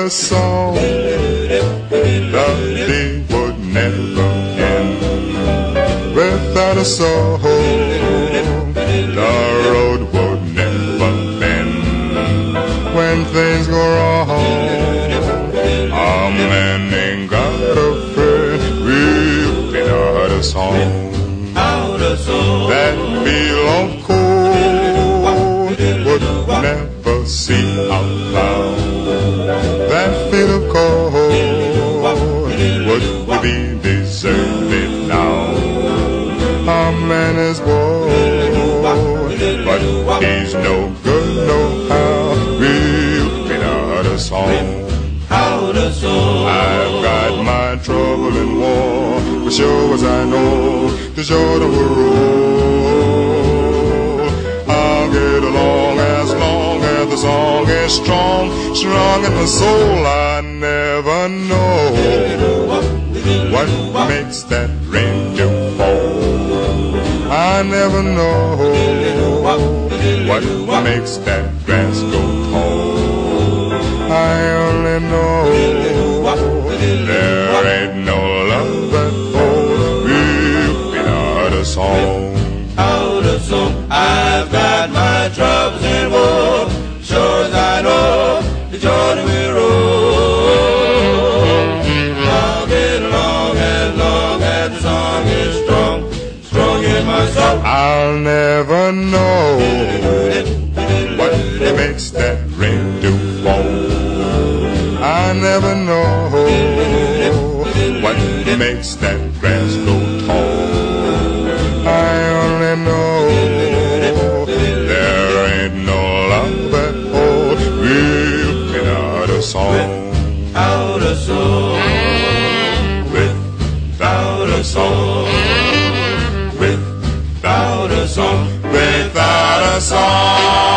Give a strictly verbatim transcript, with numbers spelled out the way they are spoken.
a song, the day would never end. Without a song, the road would never bend. When things go wrong, a man ain't got a friend. We'll get out a song that feel of cold would never see out loud. That feel of cold would be deserted now. A man is bored, but he's no good no how. We'll get out a song. I've got my trouble and war, but sure as I know the Jordan will roll. I'll get along as long as the song is strong, strong in my soul. I never know what makes that rain to fall. I never know what makes that grass go tall. I only know there ain't no love at all. We'll get out a song. Out a song. I've got my troubles and woe. Sure as I know the Jordan will roll. I'll get along as long as the song is strong, strong in my soul. I'll never know what makes that rain to fall. I never know what makes that grass grow tall. I only know there ain't no love at all. We'll get out a song. Without a song. Without a song. Without a song. Without a song.